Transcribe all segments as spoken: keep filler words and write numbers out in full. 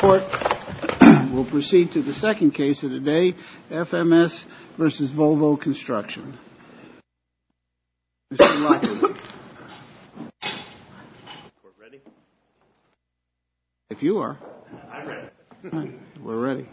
Court will proceed to the second case of the day, F M S versus Volvo Construction. Mister Lockley. Court ready? If you are. I'm ready. We're ready.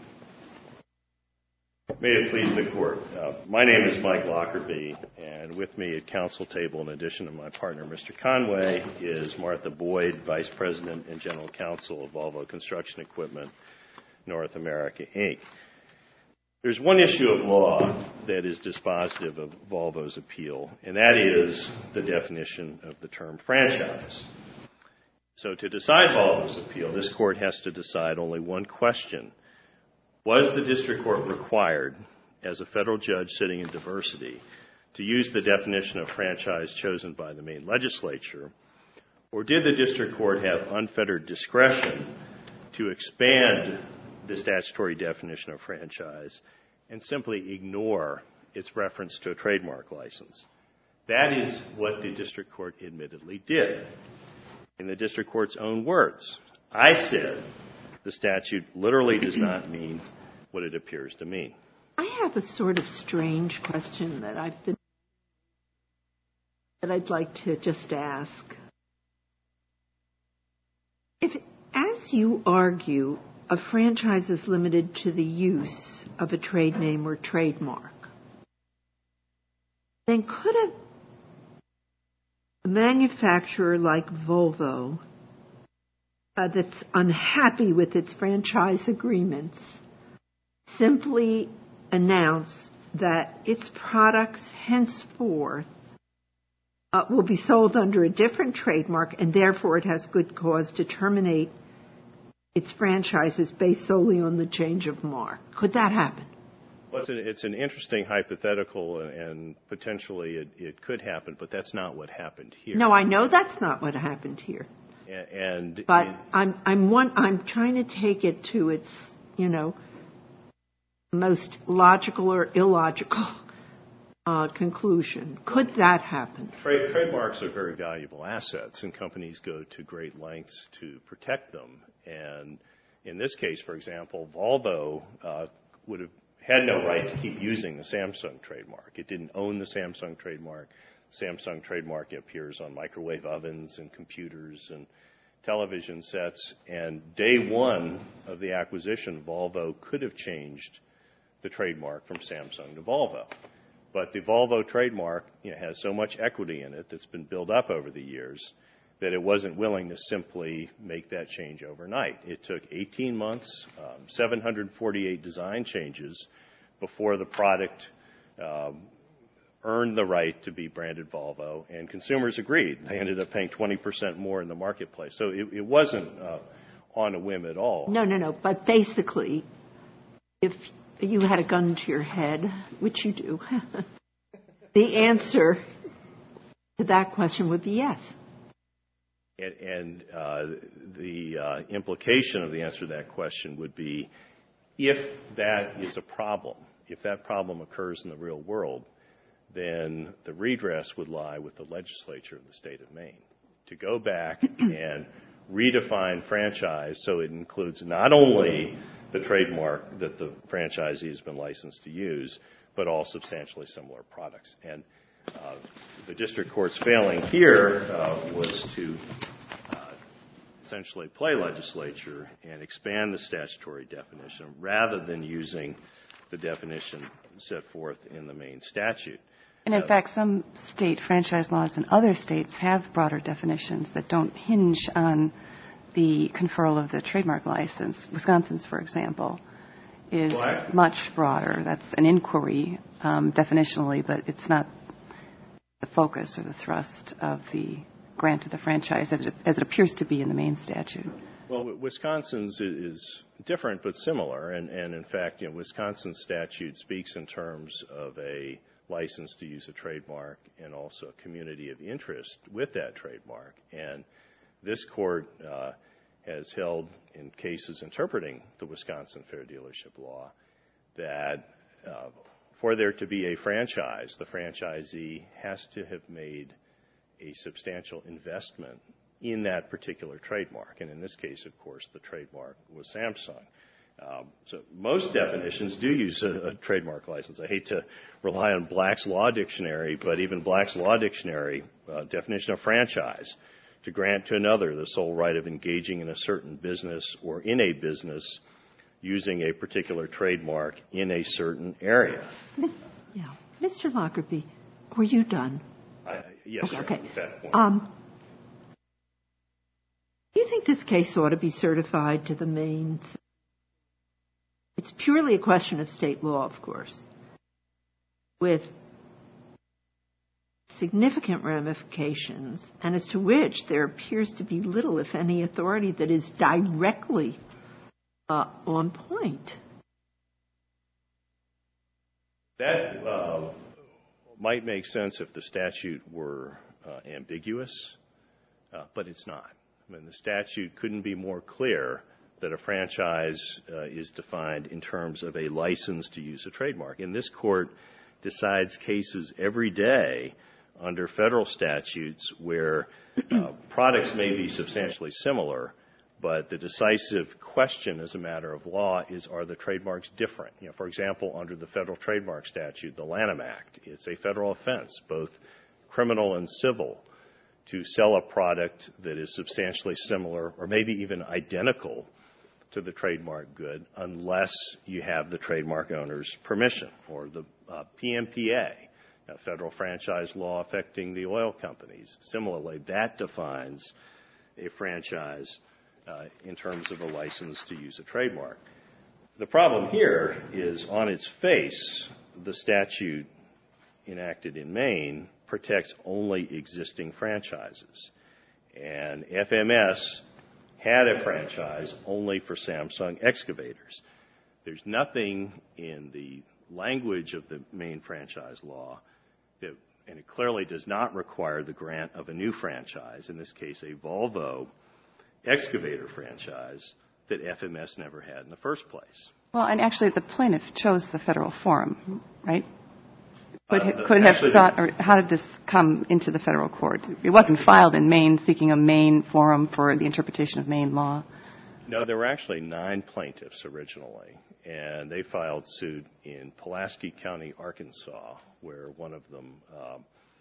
May it please the Court. Uh, my name is Mike Lockerbie, and with me at council table, in addition to my partner, Mister Conway, is Martha Boyd, Vice President and General Counsel of Volvo Construction Equipment North America, Incorporated. There's one issue of law that is dispositive of Volvo's appeal, and that is the definition of the term franchise. So to decide Volvo's appeal, this Court has to decide only one question. Was the district court required, as a federal judge sitting in diversity, to use the definition of franchise chosen by the Maine legislature, or did the district court have unfettered discretion to expand the statutory definition of franchise and simply ignore its reference to a trademark license? That is what the district court admittedly did. In the district court's own words, I said the statute literally does not mean what it appears to mean. I have a sort of strange question that I've been that I'd like to just ask. If, as you argue, a franchise is limited to the use of a trade name or trademark, then could a, a manufacturer like Volvo uh, that's unhappy with its franchise agreements simply announce that its products henceforth uh, will be sold under a different trademark, and therefore it has good cause to terminate its franchises based solely on the change of mark? Could that happen? Well, it's an, it's an interesting hypothetical, and potentially it, it could happen, but that's not what happened here. No, I know that's not what happened here. And, and but it, I'm I'm one I'm trying to take it to its, you know, most logical or illogical uh, conclusion. Could that happen? Trade, trademarks are very valuable assets, and companies go to great lengths to protect them. And in this case, for example, Volvo uh, would have had no right to keep using the Samsung trademark. It didn't own the Samsung trademark. Samsung trademark appears on microwave ovens and computers and television sets. And day one of the acquisition, Volvo could have changed the trademark from Samsung to Volvo. But the Volvo trademark, you know, has so much equity in it that's been built up over the years that it wasn't willing to simply make that change overnight. It took eighteen months, um, seven hundred forty-eight design changes before the product um, earned the right to be branded Volvo, and consumers agreed. They ended up paying twenty percent more in the marketplace. So it, it wasn't uh, on a whim at all. No, no, no. But basically, if you had a gun to your head, which you do, the answer to that question would be yes. And, and uh, the uh, implication of the answer to that question would be, if that is a problem, if that problem occurs in the real world, then the redress would lie with the legislature of the state of Maine to go back and redefine franchise so it includes not only the trademark that the franchisee has been licensed to use, but all substantially similar products. And uh, the district court's failing here uh, was to uh, essentially play legislature and expand the statutory definition rather than using the definition set forth in the Maine statute. And in uh, fact, some state franchise laws in other states have broader definitions that don't hinge on the conferral of the trademark license. Wisconsin's, for example, is what? much broader. That's an inquiry um, definitionally, but it's not the focus or the thrust of the grant of the franchise as it, as it appears to be in the Maine statute. Well, Wisconsin's is different but similar, and, and in fact, you know, Wisconsin's statute speaks in terms of a license to use a trademark and also a community of interest with that trademark. And this court uh, has held in cases interpreting the Wisconsin Fair Dealership Law that uh, for there to be a franchise, the franchisee has to have made a substantial investment in that particular trademark. And in this case, of course, the trademark was Samsung. Um, so most definitions do use a, a trademark license. I hate to rely on Black's Law Dictionary, but even Black's Law Dictionary uh, definition of franchise, to grant to another the sole right of engaging in a certain business or in a business using a particular trademark in a certain area. Miss, yeah. Mister Lockerbie, were you done? I, yes, okay, sir, okay. at that point. Um, do you think this case ought to be certified to the Maine? It's purely a question of state law, of course, with significant ramifications, and as to which there appears to be little, if any, authority that is directly uh, on point. That uh, might make sense if the statute were uh, ambiguous, uh, but it's not. I mean, the statute couldn't be more clear that a franchise uh, is defined in terms of a license to use a trademark. And this court decides cases every day under federal statutes where uh, products may be substantially similar, but the decisive question as a matter of law is, are the trademarks different? You know, for example, under the federal trademark statute, the Lanham Act, it's a federal offense, both criminal and civil, to sell a product that is substantially similar or maybe even identical to the trademark good unless you have the trademark owner's permission, or the uh, P M P A, a federal franchise law affecting the oil companies. Similarly, that defines a franchise uh, in terms of a license to use a trademark. The problem here is, on its face, the statute enacted in Maine protects only existing franchises. And F M S had a franchise only for Samsung excavators. There's nothing in the language of the Maine franchise law that, and it clearly does not require the grant of a new franchise, in this case a Volvo excavator franchise, that F M S never had in the first place. Well, and actually the plaintiff chose the federal forum, right? Could, Uh, could have sought, or how did this come into the federal court? It wasn't filed in Maine seeking a Maine forum for the interpretation of Maine law. No, there were actually nine plaintiffs originally, and they filed suit in Pulaski County, Arkansas, where one of them uh,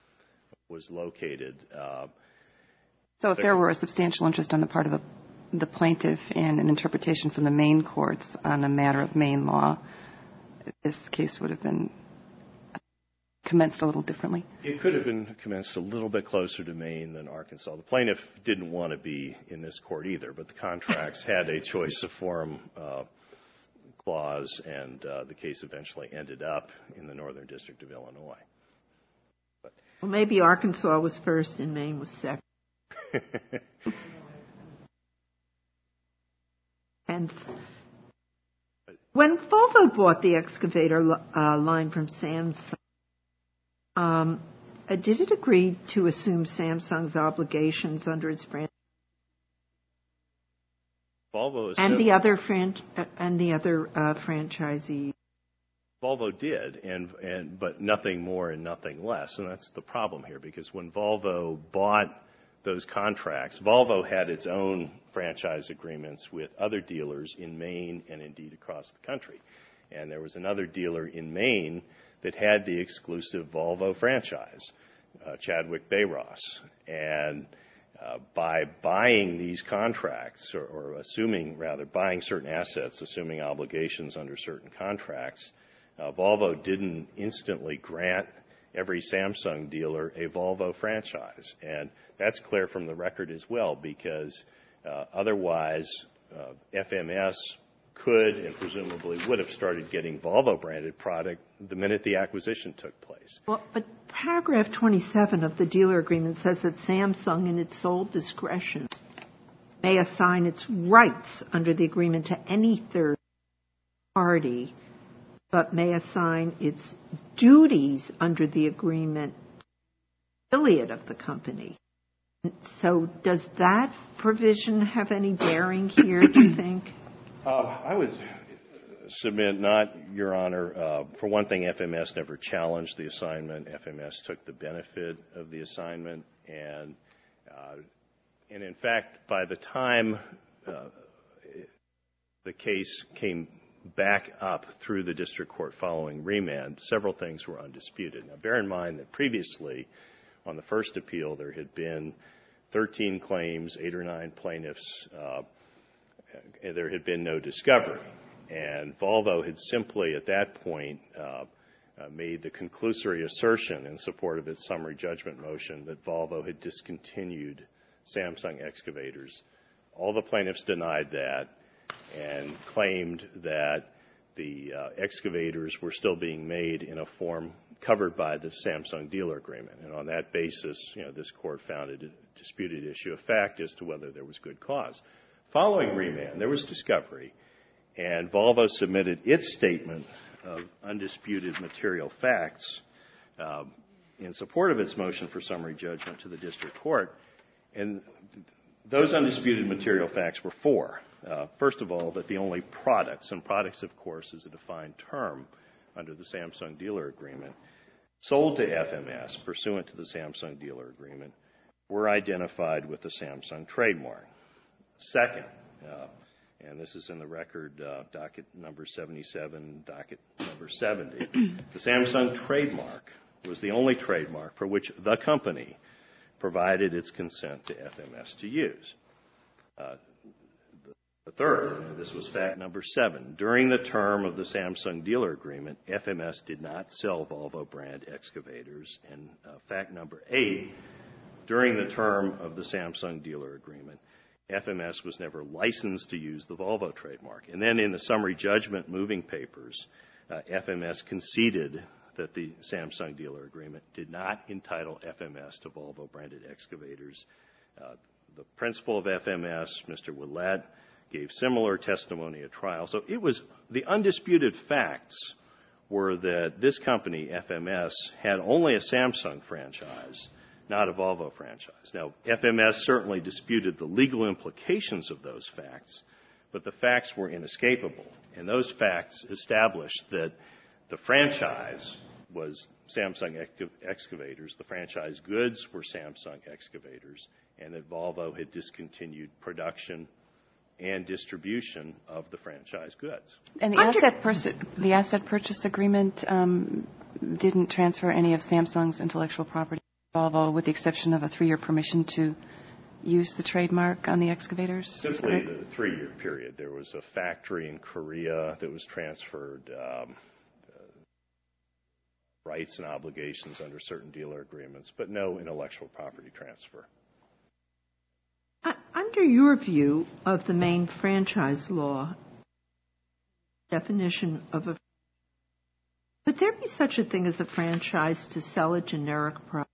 was located. Uh, so if there were a substantial interest on the part of a, the plaintiff in an interpretation from the Maine courts on a matter of Maine law, this case would have been commenced a little differently? It could have been commenced a little bit closer to Maine than Arkansas. The plaintiff didn't want to be in this court either, but the contracts had a choice of forum uh, clause, and uh, the case eventually ended up in the Northern District of Illinois. But Well, maybe Arkansas was first and Maine was second. And when Volvo bought the excavator uh, line from Samsung, Um, uh, did it agree to assume Samsung's obligations under its brand? Volvo and the other fran- uh, and the other uh, franchisees. Volvo did, and and but nothing more and nothing less, and that's the problem here. Because when Volvo bought those contracts, Volvo had its own franchise agreements with other dealers in Maine and indeed across the country, and there was another dealer in Maine that had the exclusive Volvo franchise, uh, Chadwick Bayross. And uh, by buying these contracts, or, or assuming, rather, buying certain assets, assuming obligations under certain contracts, uh, Volvo didn't instantly grant every Samsung dealer a Volvo franchise. And that's clear from the record as well, because uh, otherwise uh, F M S could and presumably would have started getting Volvo-branded product the minute the acquisition took place. Well, but paragraph twenty-seven of the dealer agreement says that Samsung, in its sole discretion, may assign its rights under the agreement to any third party, but may assign its duties under the agreement to an affiliate of the company. So does that provision have any bearing here, do you think? Uh, I would submit not, Your Honor. Uh, for one thing, F M S never challenged the assignment. F M S took the benefit of the assignment, and uh, and in fact, by the time uh, the case came back up through the district court following remand, several things were undisputed. Now, bear in mind that previously, on the first appeal, there had been thirteen claims, eight or nine plaintiffs, uh, and there had been no discovery. And Volvo had simply, at that point, uh, uh, made the conclusory assertion in support of its summary judgment motion that Volvo had discontinued Samsung excavators. All the plaintiffs denied that and claimed that the uh, excavators were still being made in a form covered by the Samsung dealer agreement. And on that basis, you know, this court found a disputed issue of fact as to whether there was good cause. Following remand, there was discovery, and Volvo submitted its statement of undisputed material facts uh, in support of its motion for summary judgment to the district court. And th- those undisputed material facts were four. Uh, first of all, that the only products, and products, of course, is a defined term under the Samsung dealer agreement, sold to F M S pursuant to the Samsung dealer agreement, were identified with the Samsung trademark. Second, uh, and this is in the record, uh, docket number seventy-seven, docket number seventy, the Samsung trademark was the only trademark for which the company provided its consent to F M S to use. Uh, The third, and this was fact number seven, during the term of the Samsung dealer agreement, F M S did not sell Volvo brand excavators. And uh, fact number eight, during the term of the Samsung dealer agreement, F M S was never licensed to use the Volvo trademark. And then in the summary judgment moving papers, uh, F M S conceded that the Samsung dealer agreement did not entitle F M S to Volvo branded excavators. Uh, the principal of F M S, Mister Willett, gave similar testimony at trial. So it was, the undisputed facts were that this company, F M S, had only a Samsung franchise, not a Volvo franchise. Now, F M S certainly disputed the legal implications of those facts, but the facts were inescapable. And those facts established that the franchise was Samsung excavators, the franchise goods were Samsung excavators, and that Volvo had discontinued production and distribution of the franchise goods. And the asset, pers- the asset purchase agreement um, didn't transfer any of Samsung's intellectual property to Volvo, with the exception of a three-year permission to use the trademark on the excavators? Simply the three-year period. There was a factory in Korea that was transferred, um, uh, rights and obligations under certain dealer agreements, but no intellectual property transfer. Under your view of the main franchise law, definition of a, could there be such a thing as a franchise to sell a generic product?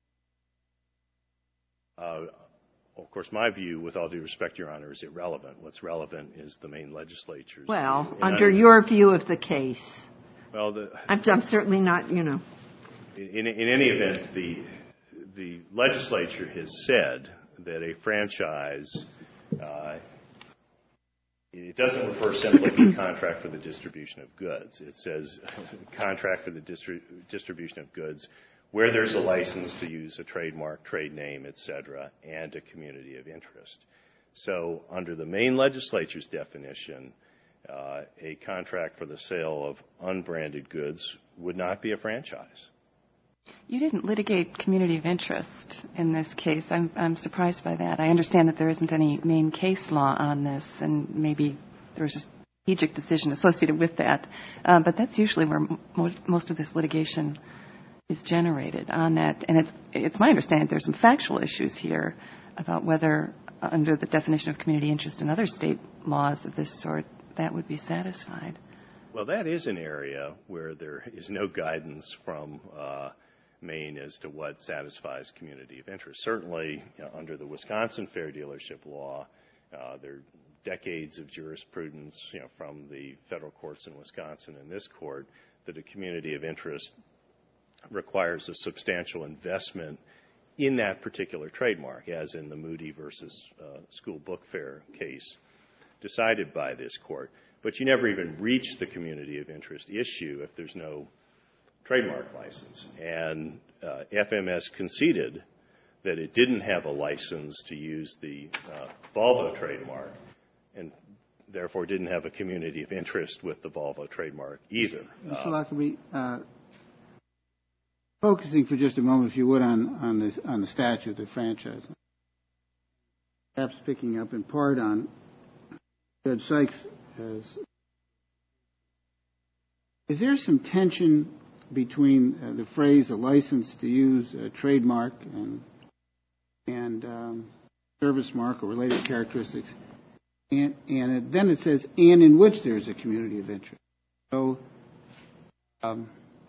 Uh, of course, my view, with all due respect, Your Honor, is irrelevant. What's relevant is the Maine legislature's Well, view. under I, your view of the case. Well, the, I'm, I'm certainly not, you know. In, in any event, the the legislature has said that a franchise, uh, it doesn't refer simply to contract for the distribution of goods. It says contract for the distri- distribution of goods where there's a license to use a trademark, trade name, et cetera, and a community of interest. So under the Maine legislature's definition, uh, a contract for the sale of unbranded goods would not be a franchise. You didn't litigate community of interest in this case. I'm, I'm surprised by that. I understand that there isn't any Maine case law on this, and maybe there was just a strategic decision associated with that. Uh, but that's usually where most, most of this litigation is generated on that. And it's, it's my understanding there's some factual issues here about whether, uh, under the definition of community interest in other state laws of this sort, that would be satisfied. Well, that is an area where there is no guidance from uh, Maine as to what satisfies community of interest. Certainly, you know, under the Wisconsin Fair Dealership Law, uh, there are decades of jurisprudence, you know, from the federal courts in Wisconsin and this court, that a community of interest requires a substantial investment in that particular trademark, as in the Moody versus uh, School Book Fair case decided by this court. But you never even reach the community of interest issue if there's no trademark license. And uh, F M S conceded that it didn't have a license to use the uh, Volvo trademark, and therefore didn't have a community of interest with the Volvo trademark either. Mister Uh, Lockerbie, uh, focusing for just a moment, if you would, on, on, this, on the statute, the franchise, perhaps picking up in part on Judge Sykes' has, is there some tension between uh, the phrase "a license to use a trademark" and and um, service mark or related characteristics, and, and it, then it says "and in which there is a community of interest"? So, um,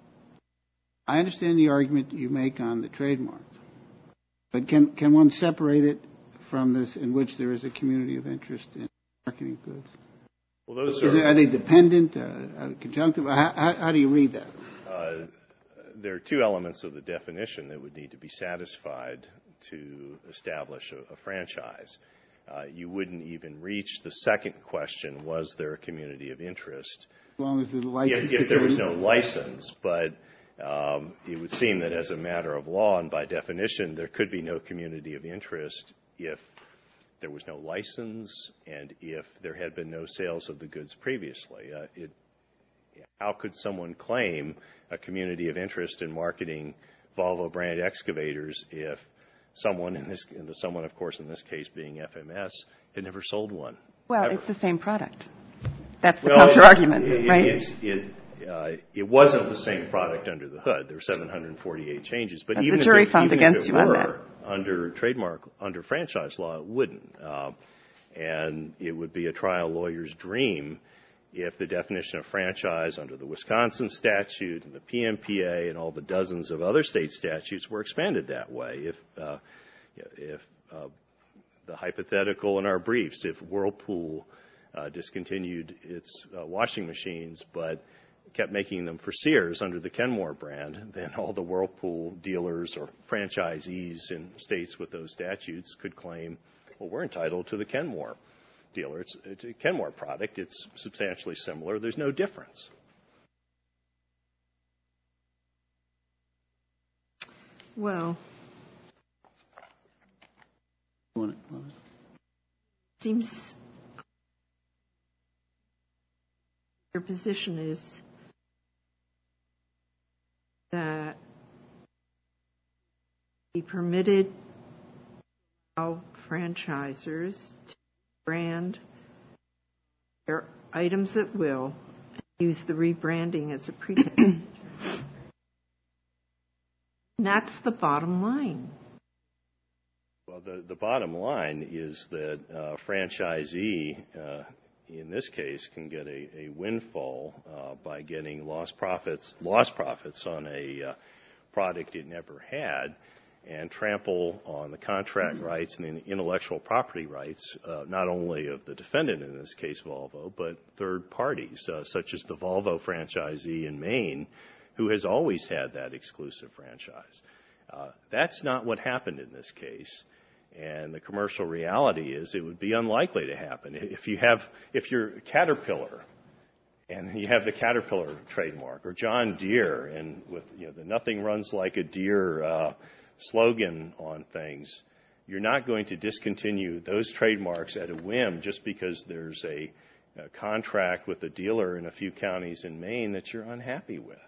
I understand the argument you make on the trademark, but can can one separate it from this "in which there is a community of interest" in marketing goods? well, those Is are, it, are they dependent, uh, uh, conjunctive? How, how, how do you read that? uh, there are two elements of the definition that would need to be satisfied to establish a, a franchise. Uh, you wouldn't even reach the second question, was there a community of interest, As long as the license. if, if there was no license. But um, it would seem that as a matter of law and by definition, there could be no community of interest if there was no license and if there had been no sales of the goods previously. Uh, it, how could someone claim a community of interest in marketing Volvo brand excavators if someone in this, and the someone, of course, in this case being F M S, had never sold one? Well, ever. it's the same product. That's the Well, counter-argument, it, right? It's, it, uh, it wasn't the same product under the hood. There were seven hundred forty-eight changes. But But even the jury if it, found even against if it you on were under trademark, under franchise law, it wouldn't. Uh, and it would be a trial lawyer's dream if the definition of franchise under the Wisconsin statute and the P M P A and all the dozens of other state statutes were expanded that way. If, uh, if uh, the hypothetical in our briefs, if Whirlpool uh, discontinued its uh, washing machines but kept making them for Sears under the Kenmore brand, then all the Whirlpool dealers or franchisees in states with those statutes could claim, well, we're entitled to the Kenmore dealer. It's, it's a Kenmore product. It's substantially similar. There's no difference. Well, seems your position is that be permitted to allow franchisers to brand their items at will and use the rebranding as a pretext. That's the bottom line. Well, the, the bottom line is that uh, franchisee, uh, in this case, can get a, a windfall uh, by getting lost profits, lost profits on a uh, product it never had, and trample on the contract rights and the intellectual property rights, uh, not only of the defendant, in this case Volvo, but third parties, uh, such as the Volvo franchisee in Maine, who has always had that exclusive franchise. Uh, that's not what happened in this case. And the commercial reality is it would be unlikely to happen. If you have, if you're Caterpillar and you have the Caterpillar trademark, or John Deere, and with, you know, the nothing runs like a deer uh, slogan on things, you're not going to discontinue those trademarks at a whim just because there's a, a contract with a dealer in a few counties in Maine that you're unhappy with.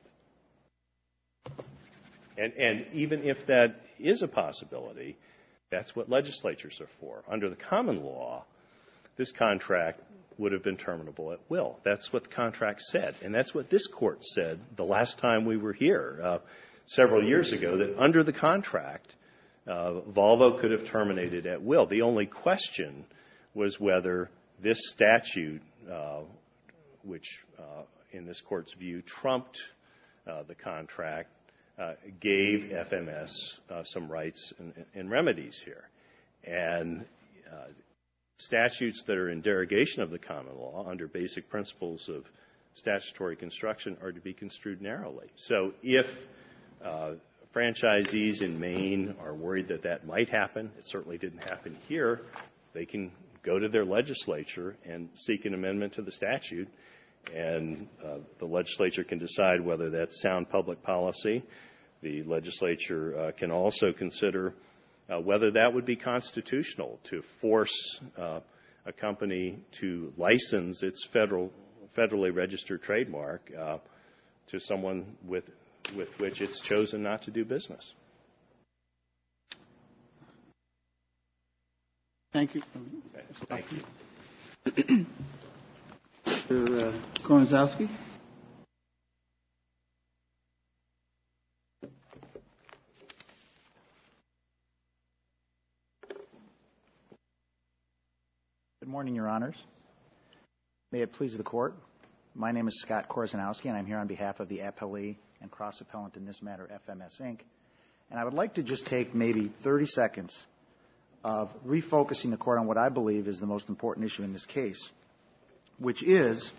And, and even if that is a possibility, that's what legislatures are for. Under the common law, this contract would have been terminable at will. That's what the contract said. And that's what this court said the last time we were here uh, several years ago, that under the contract, uh, Volvo could have terminated at will. The only question was whether this statute, uh, which uh, in this court's view trumped uh, the contract, Uh, gave F M S uh, some rights and, and remedies here. And uh, statutes that are in derogation of the common law under basic principles of statutory construction are to be construed narrowly. So if uh, franchisees in Maine are worried that that might happen, it certainly didn't happen here, they can go to their legislature and seek an amendment to the statute, and uh, the legislature can decide whether that's sound public policy. The legislature uh, can also consider uh, whether that would be constitutional to force uh, a company to license its federal, federally registered trademark uh, to someone with, with which it's chosen not to do business. Thank you. Okay, thank you. Mister Uh, Kornzowski. Good morning, Your Honors. May it please the Court. My name is Scott Korzenowski, and I'm here on behalf of the appellee and cross-appellant in this matter, F M S Incorporated. And I would like to just take maybe thirty seconds of refocusing the Court on what I believe is the most important issue in this case, which is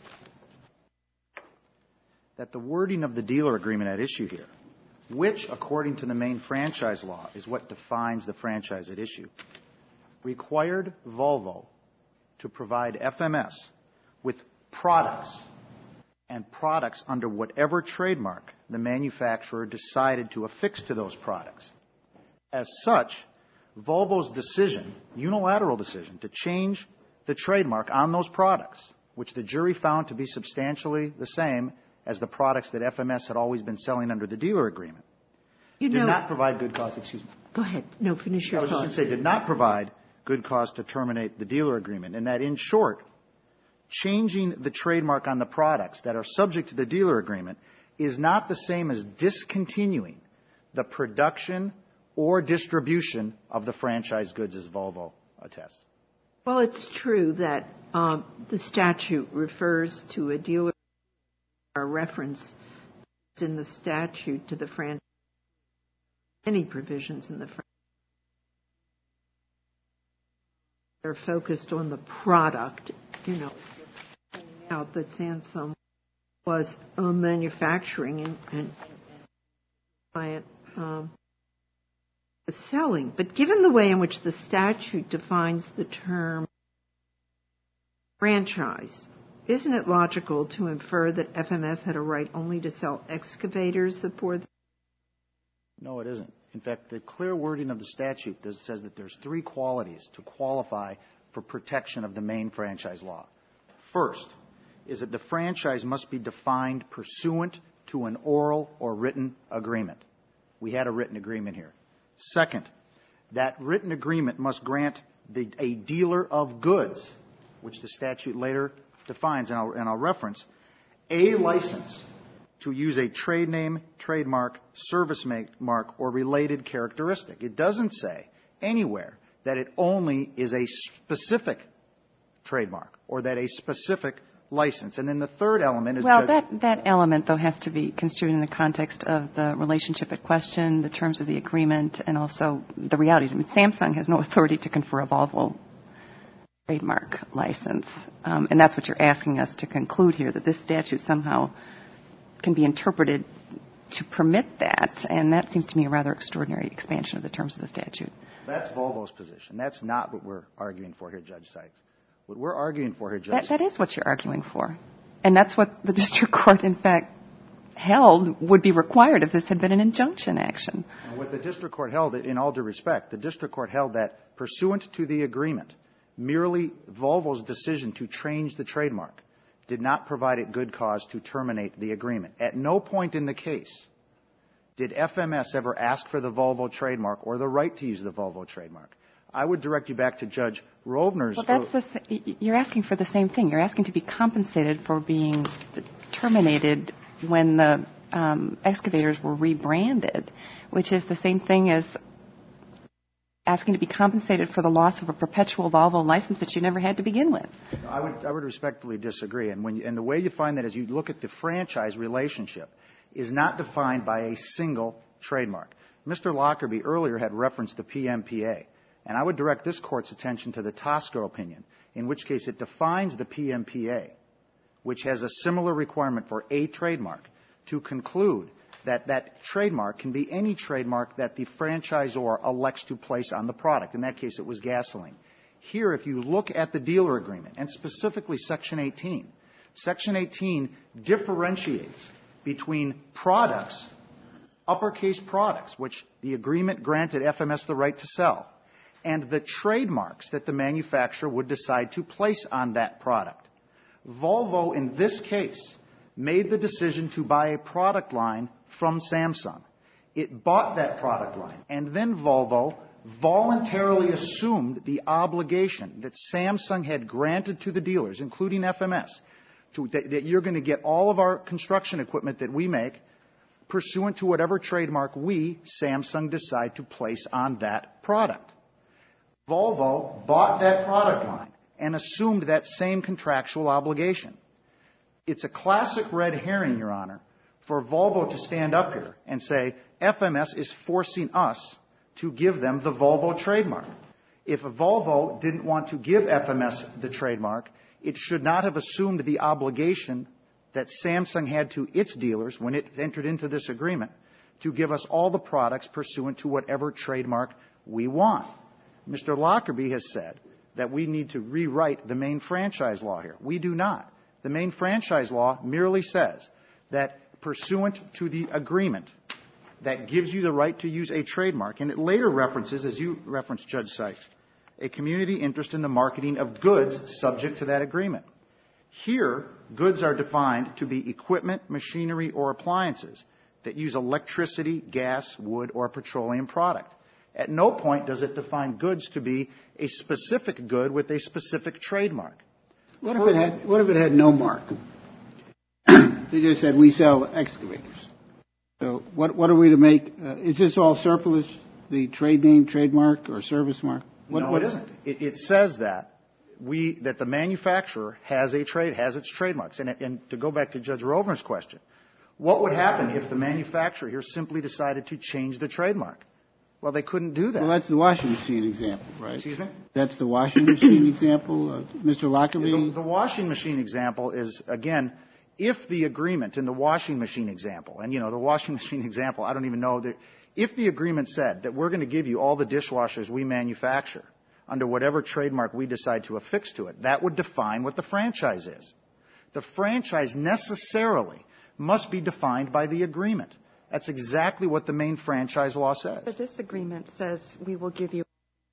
that the wording of the dealer agreement at issue here, which, according to the main franchise law, is what defines the franchise at issue, required Volvo to provide F M S with products and products under whatever trademark the manufacturer decided to affix to those products. As such, Volvo's decision, unilateral decision, to change the trademark on those products, which the jury found to be substantially the same as the products that F M S had always been selling under the dealer agreement, you did know, not provide good cause, excuse me. Go ahead. No, finish your I was thought. just going to say, did not provide good cause to terminate the dealer agreement, and that, in short, changing the trademark on the products that are subject to the dealer agreement is not the same as discontinuing the production or distribution of the franchise goods, as Volvo attests. Well, it's true that um, the statute refers to a dealer, a reference in the statute to the franchise, any provisions in the franchise. They're focused on the product, you know, pointing out that Sansom was uh, manufacturing and, and, and client um, was selling. But given the way in which the statute defines the term franchise, isn't it logical to infer that F M S had a right only to sell excavators that bore the... No, it isn't. In fact, the clear wording of the statute says that there's three qualities to qualify for protection of the main franchise law. First is that the franchise must be defined pursuant to an oral or written agreement. We had a written agreement here. Second, that written agreement must grant the, a dealer of goods, which the statute later defines, and I'll, and I'll reference, a license to use a trade name, trademark, service mark, or related characteristic. It doesn't say anywhere that it only is a specific trademark or that a specific license. And then the third element is... Well, that, that element, though, has to be construed in the context of the relationship at question, the terms of the agreement, and also the realities. I mean, Samsung has no authority to confer a Volvo trademark license. Um, and that's what you're asking us to conclude here, that this statute somehow can be interpreted to permit that, and that seems to me a rather extraordinary expansion of the terms of the statute. That's Volvo's position. That's not what we're arguing for here, Judge Sykes. What we're arguing for here, Judge... That, that is what you're arguing for. And that's what the district court, in fact, held would be required if this had been an injunction action. And what the district court held, in all due respect, the district court held that pursuant to the agreement, merely Volvo's decision to change the trademark did not provide it good cause to terminate the agreement. At no point in the case did F M S ever ask for the Volvo trademark or the right to use the Volvo trademark. I would direct you back to Judge Rovner's... Well, that's the, you're asking for the same thing. You're asking to be compensated for being terminated when the um, excavators were rebranded, which is the same thing as asking to be compensated for the loss of a perpetual Volvo license that you never had to begin with. I would, I would respectfully disagree. And, when you, and the way you find that is you look at the franchise relationship is not defined by a single trademark. Mister Lockerbie earlier had referenced the P M P A. And I would direct this Court's attention to the Tosco opinion, in which case it defines the P M P A, which has a similar requirement for a trademark, to conclude that that trademark can be any trademark that the franchisor elects to place on the product. In that case, it was gasoline. Here, if you look at the dealer agreement, and specifically Section eighteen, Section eighteen differentiates between products uppercase products, which the agreement granted F M S the right to sell, and the trademarks that the manufacturer would decide to place on that product. Volvo, in this case, made the decision to buy a product line from Samsung. It bought that product line, and then Volvo voluntarily assumed the obligation that Samsung had granted to the dealers, including F M S, to, that, that you're going to get all of our construction equipment that we make pursuant to whatever trademark we, Samsung, decide to place on that product. Volvo bought that product line and assumed that same contractual obligation. It's a classic red herring, Your Honor, for Volvo to stand up here and say, F M S is forcing us to give them the Volvo trademark. If Volvo didn't want to give F M S the trademark, it should not have assumed the obligation that Samsung had to its dealers when it entered into this agreement to give us all the products pursuant to whatever trademark we want. Mister Lockerbie has said that we need to rewrite the main franchise law here. We do not. The main franchise law merely says that pursuant to the agreement that gives you the right to use a trademark, and it later references, as you referenced, Judge Sykes, a community interest in the marketing of goods subject to that agreement. Here, goods are defined to be equipment, machinery, or appliances that use electricity, gas, wood, or petroleum product. At no point does it define goods to be a specific good with a specific trademark. What if it had, what if it had no mark? They just said, we sell excavators. So what, what are we to make? Uh, is this all surplus, the trade name, trademark, or service mark? What, no, what it isn't. It, it says that we that the manufacturer has a trade has its trademarks. And, and to go back to Judge Rovner's question, what would happen if the manufacturer here simply decided to change the trademark? Well, they couldn't do that. Well, that's the washing machine example, right? Excuse me? That's the washing machine example, uh, Mister Lockerbie? The, the washing machine example is, again, if the agreement in the washing machine example, and, you know, the washing machine example, I don't even know, that if the agreement said that we're going to give you all the dishwashers we manufacture under whatever trademark we decide to affix to it, that would define what the franchise is. The franchise necessarily must be defined by the agreement. That's exactly what the main franchise law says. But this agreement says we will give you.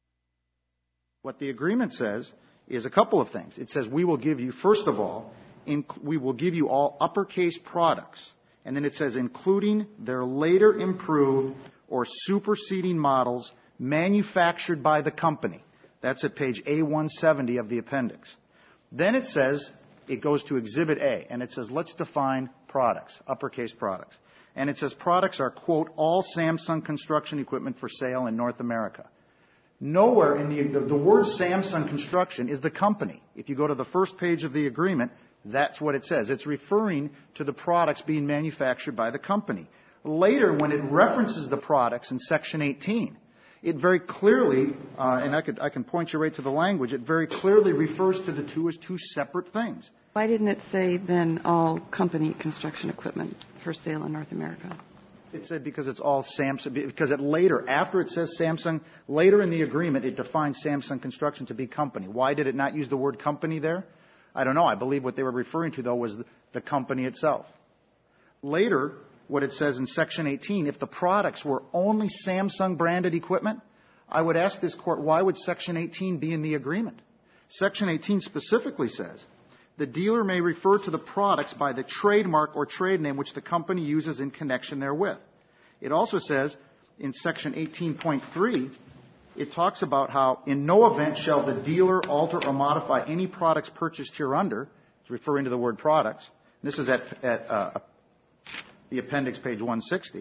What the agreement says is a couple of things. It says we will give you, first of all, inc- we will give you all uppercase products. And then it says including their later improved or superseding models manufactured by the company. That's at page A one seventy of the appendix. Then it says, it goes to Exhibit A, and it says let's define products, uppercase products. And it says products are, quote, all Samsung construction equipment for sale in North America. Nowhere in the, the, the word Samsung Construction is the company. If you go to the first page of the agreement, that's what it says. It's referring to the products being manufactured by the company. Later, when it references the products in Section eighteen, it very clearly, uh, and I, could, I can point you right to the language, it very clearly refers to the two as two separate things. Why didn't it say then all company construction equipment for sale in North America? It said because it's all Samsung, because it later, after it says Samsung, later in the agreement it defines Samsung Construction to be company. Why did it not use the word company there? I don't know. I believe what they were referring to, though, was the, the company itself. Later, what it says in Section eighteen, if the products were only Samsung branded equipment, I would ask this Court, why would Section eighteen be in the agreement? Section eighteen specifically says, the dealer may refer to the products by the trademark or trade name which the company uses in connection therewith. It also says in Section eighteen point three, it talks about how in no event shall the dealer alter or modify any products purchased hereunder. It's referring to the word products. This is at, at uh, the appendix, page one sixty.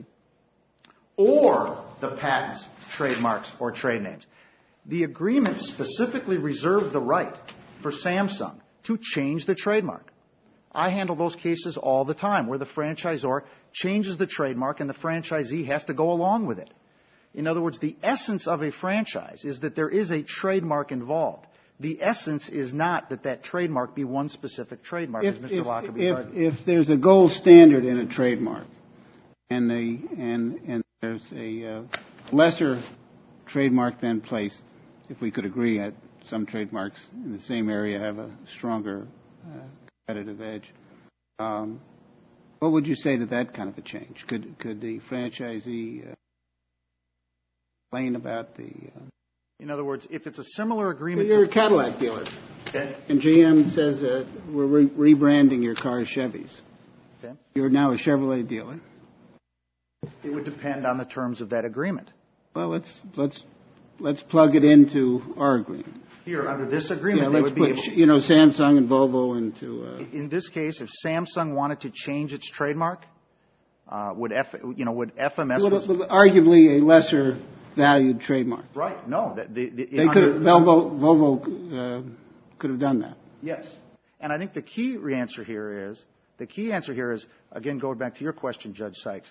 Or the patents, trademarks, or trade names. The agreement specifically reserved the right for Samsung to change the trademark. I handle those cases all the time where the franchisor changes the trademark and the franchisee has to go along with it. In other words, the essence of a franchise is that there is a trademark involved. The essence is not that that trademark be one specific trademark, if, as Mister If, Lockerbie if, argued. if there's a gold standard in a trademark and, the, and, and there's a uh, lesser trademark then placed, if we could agree at some trademarks in the same area have a stronger uh, competitive edge. Um, What would you say to that kind of a change? Could could the franchisee uh, complain about the? Uh, In other words, if it's a similar agreement, you're to, a Cadillac dealer, okay, and G M says uh, we're re- rebranding your car as Chevys. Okay. You're now a Chevrolet dealer. It would depend on the terms of that agreement. Well, let's let's let's plug it into our agreement. Here, under this agreement, Yeah, they let's would be put able, you know Samsung and Volvo into. Uh, in this case, if Samsung wanted to change its trademark, uh, would F, you know, would F M S well, well, arguably a lesser valued trademark. right? No, that the, the, They under, could have, Volvo Volvo uh, could have done that. Yes, and I think the key answer here is the key answer here is again going back to your question, Judge Sykes.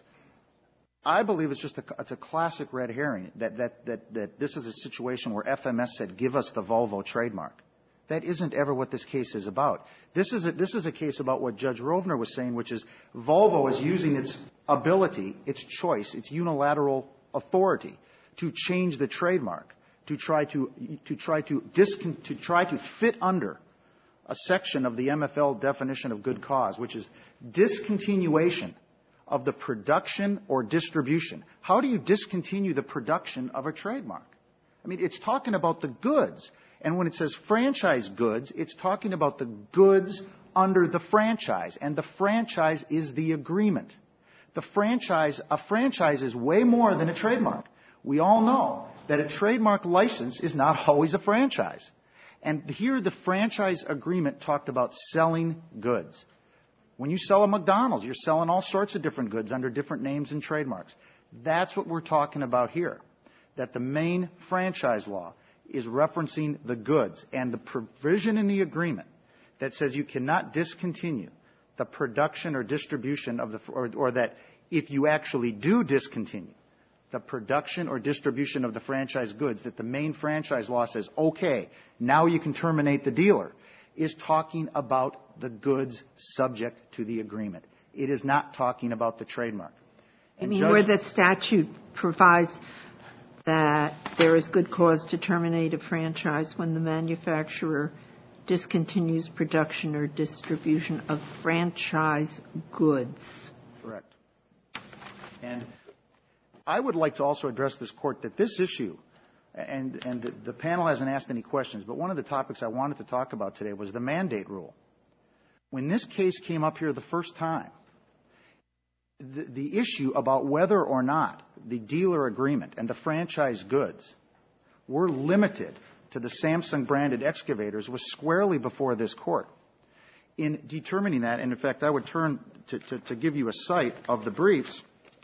I believe it's just a, it's a classic red herring that, that, that, that this is a situation where F M S said, give us the Volvo trademark. That isn't ever what this case is about. This is a, this is a case about what Judge Rovner was saying, which is Volvo is using its ability, its choice, its unilateral authority to change the trademark, to try to, to try to discon, to try to fit under a section of the M F L definition of good cause, which is discontinuation of the production or distribution. How do you discontinue the production of a trademark? I mean, it's talking about the goods. And when it says franchise goods, it's talking about the goods under the franchise. And the franchise is the agreement. The franchise, a franchise is way more than a trademark. We all know that a trademark license is not always a franchise. And here the franchise agreement talked about selling goods. When you sell a McDonald's, you're selling all sorts of different goods under different names and trademarks. That's what we're talking about here, that the main franchise law is referencing the goods and the provision in the agreement that says you cannot discontinue the production or distribution of the, or, or that if you actually do discontinue the production or distribution of the franchise goods, that the main franchise law says, okay, now you can terminate the dealer, is talking about the goods subject to the agreement. It is not talking about the trademark. I mean, where the statute provides that there is good cause to terminate a franchise when the manufacturer discontinues production or distribution of franchise goods. Correct. And I would like to also address this court that this issue, and, and the, the panel hasn't asked any questions, but one of the topics I wanted to talk about today was the mandate rule. When this case came up here the first time, the, the issue about whether or not the dealer agreement and the franchise goods were limited to the Samsung branded excavators was squarely before this court. In determining that, and in fact, I would turn to, to, to give you a cite of the briefs.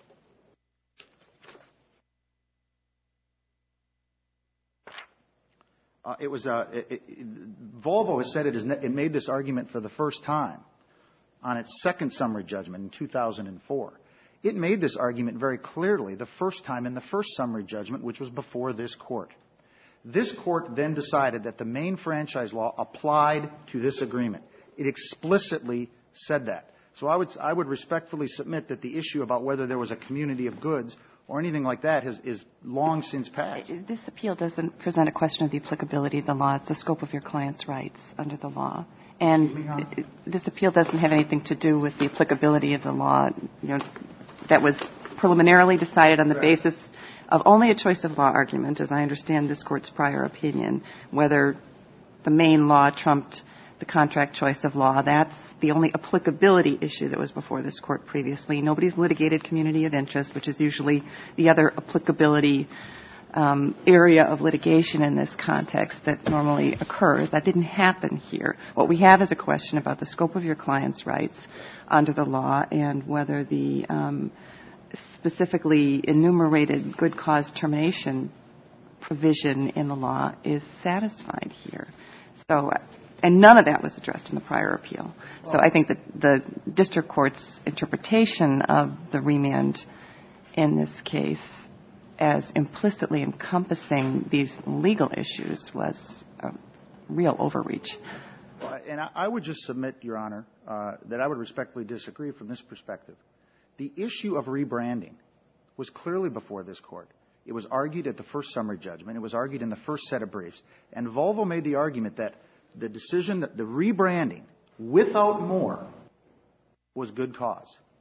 Uh, it was uh, it, it, Volvo has said it, is, it made this argument for the first time on its second summary judgment in two thousand four. It made this argument very clearly the first time in the first summary judgment, which was before this court. This court then decided that the main franchise law applied to this agreement. It explicitly said that. So I would, I would respectfully submit that the issue about whether there was a community of goods or anything like that has, is long since passed. This appeal doesn't present a question of the applicability of the law. It's the scope of your client's rights under the law. And this appeal doesn't have anything to do with the applicability of the law, you know, that was preliminarily decided on the Correct. basis of only a choice of law argument, as I understand this court's prior opinion, whether the main law trumped the contract choice of law. That's the only applicability issue that was before this court previously. Nobody's litigated community of interest, which is usually the other applicability um, area of litigation in this context that normally occurs. That didn't happen here. What we have is a question about the scope of your client's rights under the law and whether the um, specifically enumerated good cause termination provision in the law is satisfied here. So, and none of that was addressed in the prior appeal. So I think that the district court's interpretation of the remand in this case as implicitly encompassing these legal issues was a real overreach. Well, and I would just submit, Your Honor, uh, that I would respectfully disagree from this perspective. The issue of rebranding was clearly before this court. It was argued at the first summary judgment. It was argued in the first set of briefs. And Volvo made the argument that the decision that the rebranding, without more, was good cause.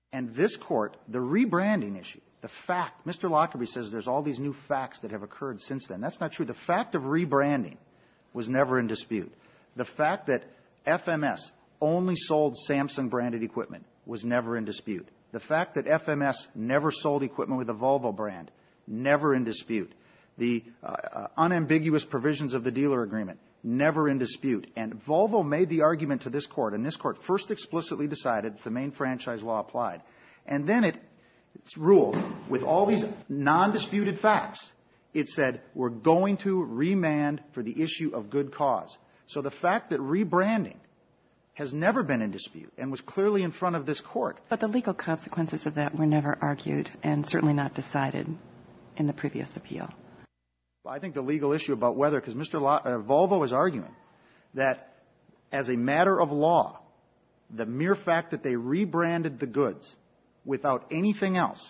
And this court, the rebranding issue, the fact, Mister Lockerbie says there's all these new facts that have occurred since then. That's not true. The fact of rebranding was never in dispute. The fact that F M S only sold Samsung-branded equipment was never in dispute. The fact that F M S never sold equipment with the Volvo brand, never in dispute. The uh, uh, unambiguous provisions of the dealer agreement, never in dispute. And Volvo made the argument to this court, and this court first explicitly decided that the main franchise law applied. And then it it's ruled, with all these non-disputed facts, it said, we're going to remand for the issue of good cause. So the fact that rebranding has never been in dispute and was clearly in front of this court. But the legal consequences of that were never argued and certainly not decided in the previous appeal. Well, I think the legal issue about whether, because Mister Lo- uh, Volvo is arguing that as a matter of law, the mere fact that they rebranded the goods without anything else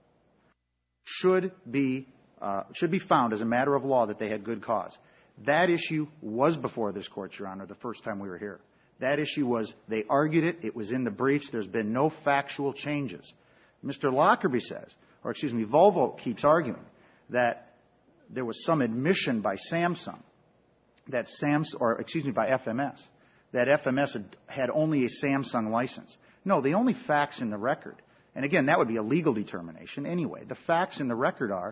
should be uh, should be found as a matter of law that they had good cause. That issue was before this court, Your Honor, the first time we were here. That issue was, they argued it, it was in the briefs, there's been no factual changes. Mister Lockerbie says, or excuse me, Volvo keeps arguing that there was some admission by Samsung, that Samsung, or excuse me, by F M S, that F M S had, had only a Samsung license. No, the only facts in the record, and again, that would be a legal determination anyway. The facts in the record are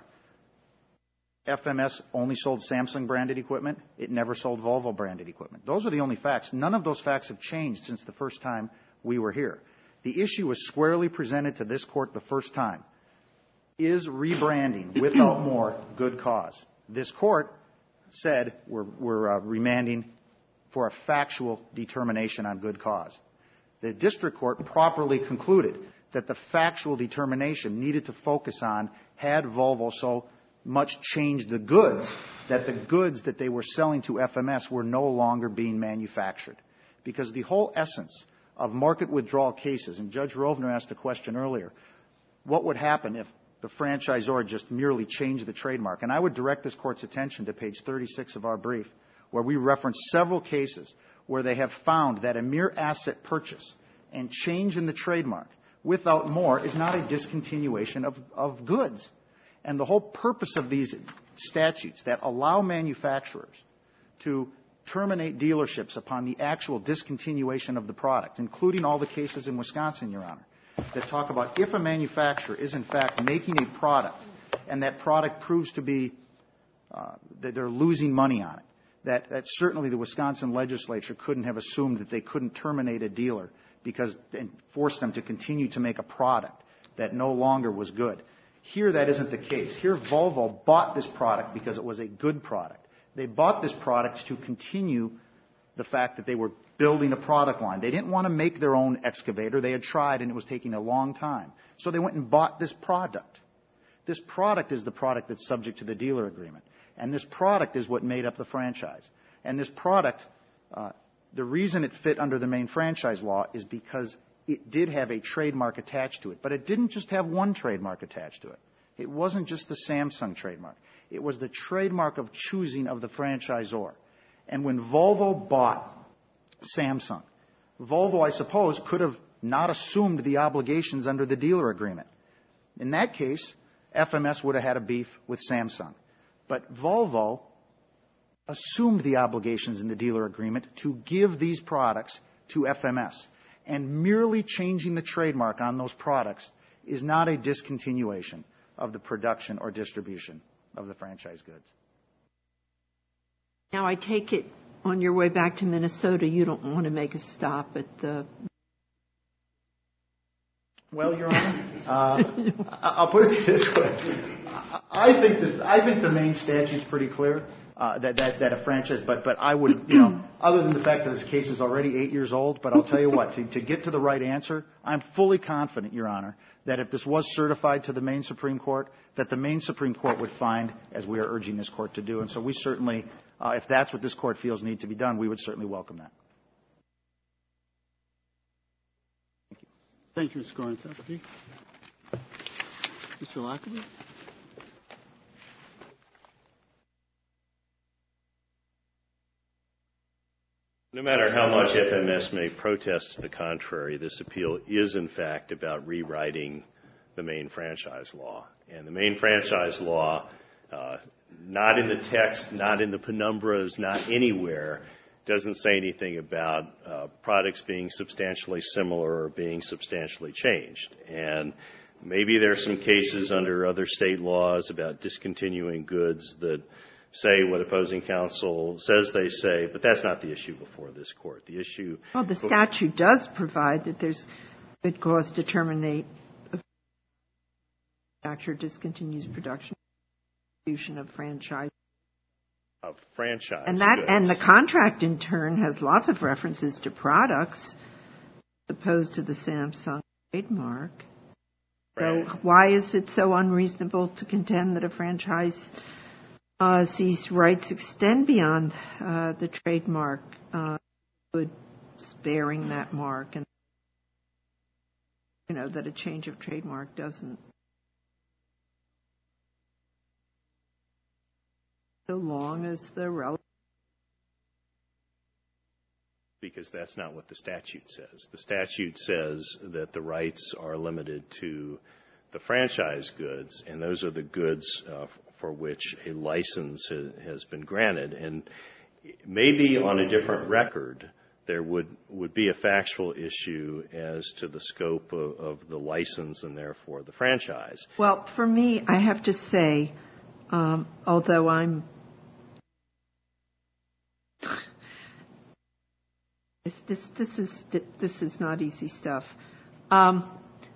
F M S only sold Samsung-branded equipment. It never sold Volvo-branded equipment. Those are the only facts. None of those facts have changed since the first time we were here. The issue was squarely presented to this court the first time. Is rebranding without more good cause? This court said we're, we're uh, remanding for a factual determination on good cause. The district court properly concluded that the factual determination needed to focus on, had Volvo so much changed the goods, that the goods that they were selling to F M S were no longer being manufactured. Because the whole essence of market withdrawal cases, and Judge Rovner asked a question earlier, what would happen if the franchisor just merely changed the trademark? And I would direct this court's attention to page thirty-six of our brief, where we reference several cases where they have found that a mere asset purchase and change in the trademark without more is not a discontinuation of, of goods. And the whole purpose of these statutes that allow manufacturers to terminate dealerships upon the actual discontinuation of the product, including all the cases in Wisconsin, Your Honor, that talk about if a manufacturer is in fact making a product and that product proves to be, uh, that they're losing money on it, that, that certainly the Wisconsin legislature couldn't have assumed that they couldn't terminate a dealer because and force them to continue to make a product that no longer was good. Here, that isn't the case. Here, Volvo bought this product because it was a good product. They bought this product to continue the fact that they were building a product line. They didn't want to make their own excavator. They had tried, and it was taking a long time. So they went and bought this product. This product is the product that's subject to the dealer agreement. And this product is what made up the franchise. And this product, uh, the reason it fit under the main franchise law is because it did have a trademark attached to it. But it didn't just have one trademark attached to it. It wasn't just the Samsung trademark. It was the trademark of choosing of the franchisor. And when Volvo bought Samsung, Volvo, I suppose, could have not assumed the obligations under the dealer agreement. In that case, F M S would have had a beef with Samsung. But Volvo assumed the obligations in the dealer agreement to give these products to F M S. And merely changing the trademark on those products is not a discontinuation of the production or distribution of the franchise goods. Now, I take it on your way back to Minnesota, you don't want to make a stop at the... Well, Your Honor, uh, I'll put it this way. I think this, I think the main statute's pretty clear. Uh, that, that, that a franchise, but, but I would, you know, other than the fact that this case is already eight years old, but I'll tell you what, to, to get to the right answer, I'm fully confident, Your Honor, that if this was certified to the Maine Supreme Court, that the Maine Supreme Court would find, as we are urging this court to do. And so we certainly, uh, if that's what this court feels need to be done, we would certainly welcome that. Thank you, Mister Gornstein. Mister Lockerbie? No matter how much F M S may protest to the contrary, this appeal is, in fact, about rewriting the Maine franchise law. And the Maine franchise law, uh, not in the text, not in the penumbras, not anywhere, doesn't say anything about uh, products being substantially similar or being substantially changed. And maybe there are some cases under other state laws about discontinuing goods that say what opposing counsel says they say, but that's not the issue before this court. The issue... Well, the statute does provide that there's good cause to terminate a manufacturer discontinues production of franchise. Of franchise and that goods. And the contract, in turn, has lots of references to products as opposed to the Samsung trademark. Right. So why is it so unreasonable to contend that a franchise uh, sees rights extend beyond uh, the trademark, uh, good bearing that mark, and you know that a change of trademark doesn't? So long as the relevant. Because that's not what the statute says. The statute says that the rights are limited to the franchise goods, and those are the goods uh, for which a license ha- has been granted. And maybe on a different record, there would, would be a factual issue as to the scope of, of the license and therefore the franchise. Well, for me, I have to say, um, although I'm This, this is this is not easy stuff. Um,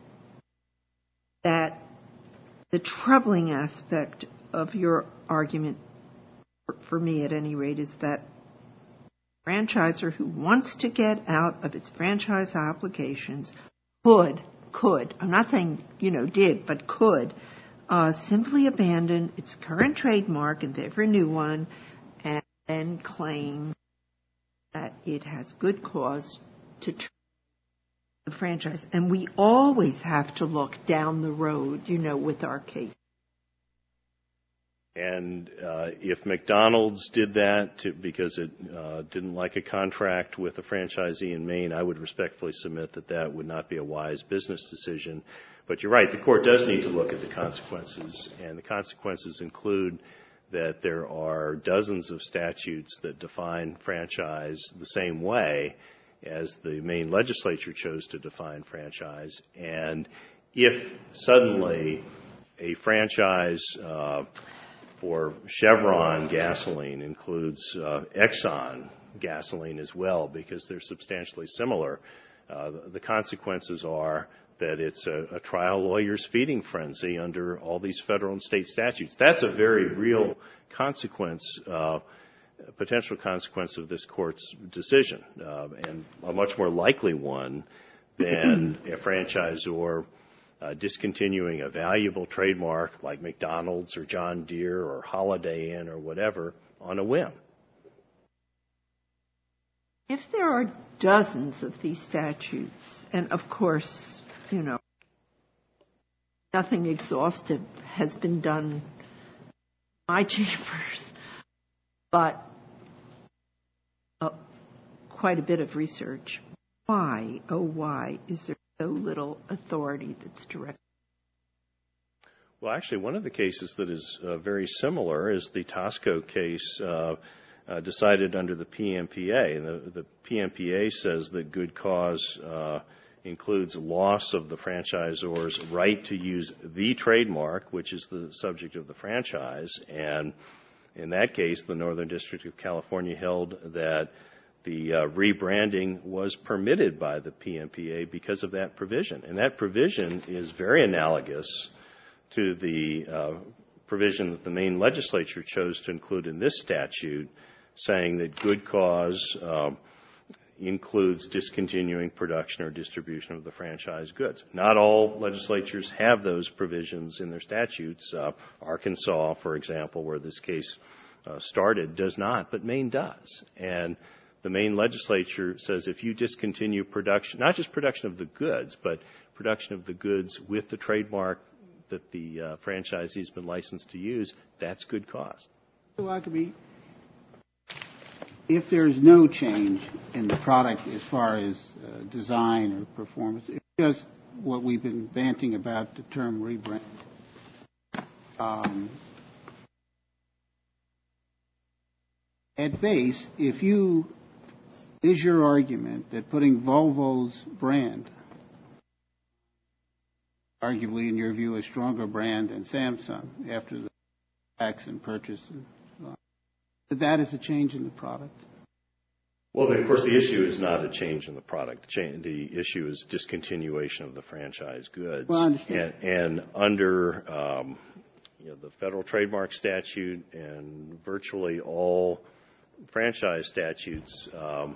that the troubling aspect of your argument, for, for me at any rate, is that a franchisor who wants to get out of its franchise obligations could, could, I'm not saying, you know, did, but could, uh, simply abandon its current trademark in favor of a new one and then claim that it has good cause to terminate the franchise. And we always have to look down the road, you know, with our case. And uh, if McDonald's did that to, because it uh, didn't like a contract with a franchisee in Maine, I would respectfully submit that that would not be a wise business decision. But you're right, the court does need to look at the consequences, and the consequences include that there are dozens of statutes that define franchise the same way as the Maine legislature chose to define franchise. And if suddenly a franchise uh, for Chevron gasoline includes uh, Exxon gasoline as well, because they're substantially similar, uh, the consequences are that it's a, a trial lawyer's feeding frenzy under all these federal and state statutes. That's a very real consequence, uh, potential consequence of this court's decision, uh, and a much more likely one than a franchisor uh, discontinuing a valuable trademark like McDonald's or John Deere or Holiday Inn or whatever on a whim. If there are dozens of these statutes, and of course, you know, nothing exhaustive has been done in my chambers, but uh, quite a bit of research. Why, oh why, is there so little authority that's direct? Well, actually, one of the cases that is uh, very similar is the Tosco case uh, uh, decided under the P M P A. And the, the P M P A says that good cause uh, includes loss of the franchisor's right to use the trademark, which is the subject of the franchise. And in that case, the Northern District of California held that the uh, rebranding was permitted by the P M P A because of that provision. And that provision is very analogous to the uh, provision that the Maine legislature chose to include in this statute, saying that good cause uh, includes discontinuing production or distribution of the franchise goods. Not all legislatures have those provisions in their statutes. Uh, Arkansas, for example, where this case uh, started, does not, but Maine does. And the Maine legislature says if you discontinue production, not just production of the goods, but production of the goods with the trademark that the uh, franchisee has been licensed to use, that's good cause. Mister Lockerbie, if there's no change in the product as far as uh, design or performance, it's just what we've been banting about, the term rebrand. Um, at base, if you, is your argument that putting Volvo's brand, arguably in your view a stronger brand than Samsung after the tax and purchase, and so on, that that is a change in the product? Well, of course, the issue is not a change in the product. The, change, the issue is discontinuation of the franchise goods. Well, I understand. And, and under um, you know, the federal trademark statute and virtually all franchise statutes, um,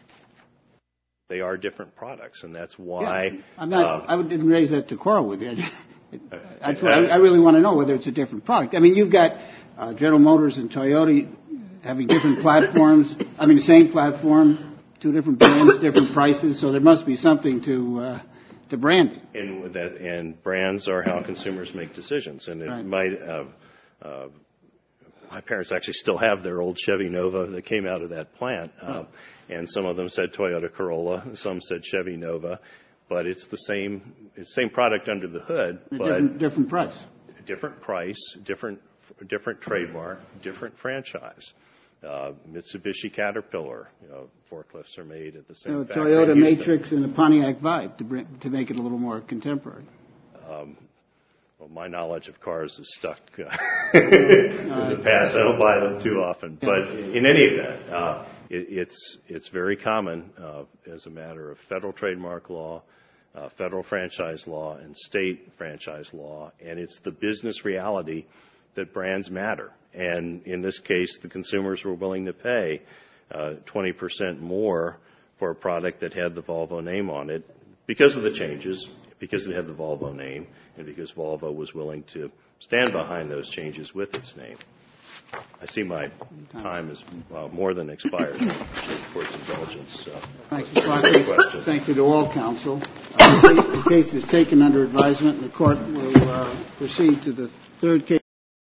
they are different products, and that's why. Yeah, I'm not. Um, I didn't raise that to quarrel with you. That's what I, I really want to know, whether it's a different product. I mean, you've got uh, General Motors and Toyota having different platforms. I mean, the same platform, two different brands, different prices. So there must be something to uh, to branding. And that, and brands are how consumers make decisions. And it right. might. Uh, uh, my parents actually still have their old Chevy Nova that came out of that plant, uh, oh. and some of them said Toyota Corolla, some said Chevy Nova, but it's the same. It's the same product under the hood, A but different, different price. Different price, different different trademark, different franchise. Uh, Mitsubishi Caterpillar, you know, forklifts are made at the same So factory. Toyota Matrix and a Pontiac Vibe to bring, to make it a little more contemporary. Um, well, my knowledge of cars is stuck uh, in the past. I don't buy them too often, but in any event, uh, it, it's it's very common uh, as a matter of federal trademark law, uh, federal franchise law, and state franchise law, and it's the business reality that brands matter. And in this case, the consumers were willing to pay uh, twenty percent more for a product that had the Volvo name on it because of the changes, because it had the Volvo name, and because Volvo was willing to stand behind those changes with its name. I see my time is uh, more than expired. For its indulgence. Uh, Thank you, Clark. Thank you to all counsel. Uh, the case is taken under advisement, and the court will uh, proceed to the third case.